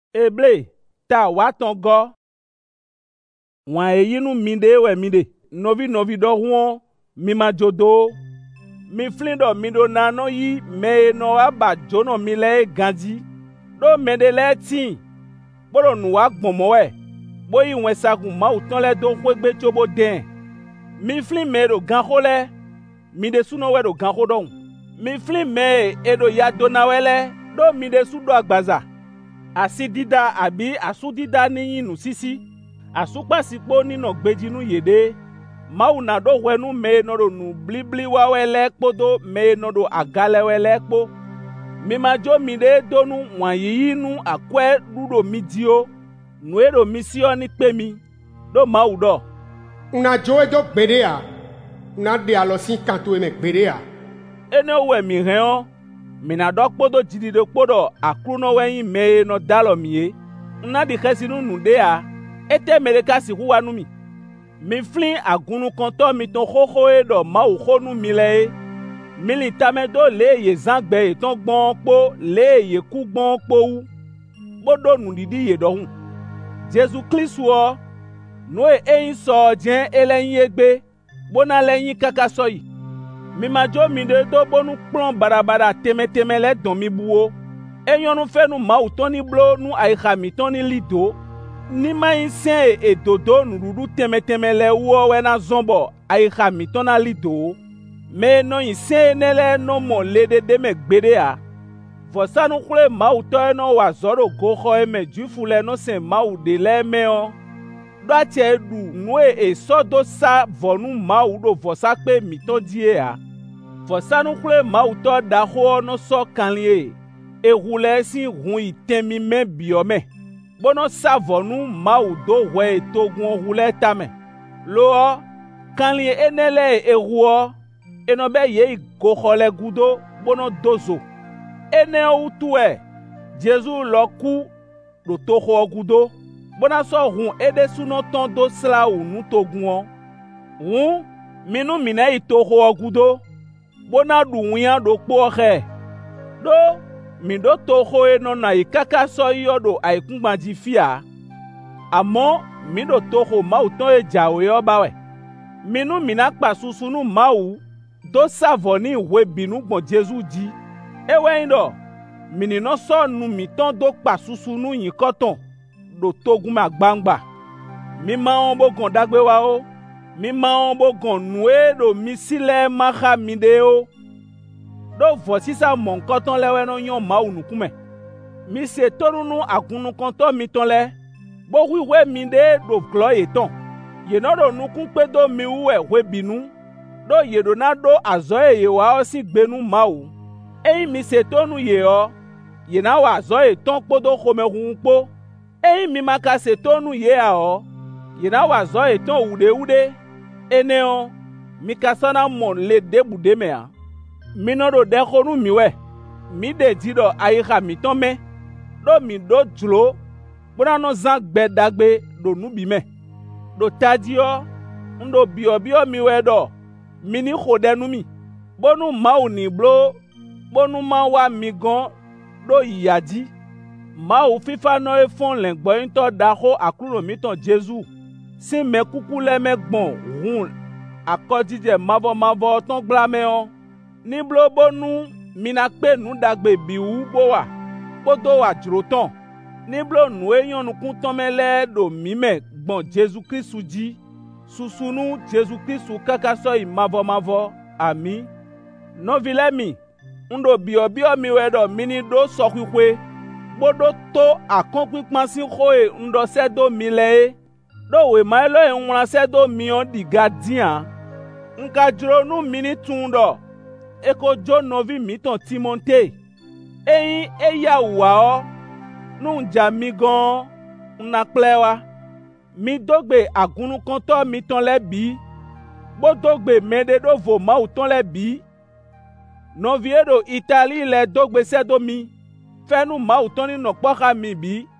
Eble ta waton go wan eyinu minde we minde novi do huon mi ma jodo mi flindo mi do na no yi me no aba jono mi le ganji do mede le tin boro nu wa gbonmo we boyi wen sagun ma uton le do kwegbe chobo den mi flin me do gan khole mi de suno we do gan khodon mi flin me edo ya do na wele do mi de su do agbaza asi dida àbí asu dida ni nu sisi asupa sipo nino gbejinu yede mau na do wenu me no do nu blibli wa wele kpodo me no do agale wele kpo mi ma jo mi de donu wan yinu akwe dudo mi dio nu edo mi si oni pe mi do mau do una jo edo gbede a una de alosin kanto e me gbede a ene we mi ren o mi na do kpodo jidide kpodo akruno weyin me no dalo mi na di khesinu nu de a ete mereka si huwa nu mi flin agunu konto mi ton khokho edo ma o khonu mi le mi tame do le ye zangbe eton gbon po le ye ku gbon po u bodo nu didi ye do hun Jesu Kristu o no eyin so jen eleyin egbe bona leyin kaka so yi mi ma jo mi de do bonu plon barabara teme le don mi buo eyonu fenu ma o ton ni blo nu aika mi ton ni lido ni ma insen e dodo nurudu teme le wo we na zombo aika mi ton na lido me no insen nele no mo lede de me gbede a vosa nu kule ma o to no wa zoro go kho e me jufu le no sen ma o de le me o do atie du nu e sodo sa vonu ma o do vosa pe mi ton die a vosa nu kule ma o to da ho no so kanlie e hule si hun itemi me biome bono savonu ma o do we togun hule tame lo kanlie enele ehuo enobe ye go khole gudo bono dozo ene utue Jesu lo ku do to ho gudo bona so hun ede suno ton do sla unu togun hun minu mine ito ho gudo bona du wian do po he do mi do to ho eno na ikaka so yodo aikungbanji fia amo mi do to ho ma uton ejawe oba we minu mina pa susunu mau do savoni we binu gbon Jesu ji ewe ndo mini no so nu mi ton do pa susunu yin koton do togun ma gbangba mi ma on bogon dagbe wa o mi ma on bogon nu e do mi sile ma kha mi de o do vo sisa mon koton lewe no yon ma unu kume mi se torunu agunu konto mi ton le bo wiwe mi de do glo eton ye no do nukun pe do mi we we binu do ye do na do azo ye wa o si gbenu ma o eyin mi se tonu ye o ye na wa azo eton podo khome hun po eyin mi maka se tonu ye a o ye na wa azo eton ude ene o mi kasana mon le debude me a mi no do de khonu mi we mi de jido ayika mi ton me do mi do dlo bona no zan gbe dagbe do nu bi me do tadio ndo bio mi we do mi ni khodenu mi bonu ma oni blo bonu ma wa mi gan do yaji ma o fifa no e fon le gbo yin to da ho akuro mi ton Jesu sin me kuku le me gbon hun akojije mavo ton gla me on ni blo bonu mi na pe nu dagbe bi u bo wa podo wa juro ton ni blo nu eyan nu kun ton mele do mi me gbon Jesu Kristu ji susunu Jesu Kristu kaka so mavo ami no vile mi ndo bio mi wedo mini do so kwikwe bodo to akon pipan si khoe ndo se do mi le do we ma lo enwran se do mi on di guardian nka juro nu mini tundo eko jo novi mi ton Timote eyin eya wa o nu nja mi gan na plewa mi dogbe agunu konto mi ton le bi bo dogbe mede do vo ma o ton le bi no viedo Italie le dogbe se do mi fenu ma o ton ni no poka mi bi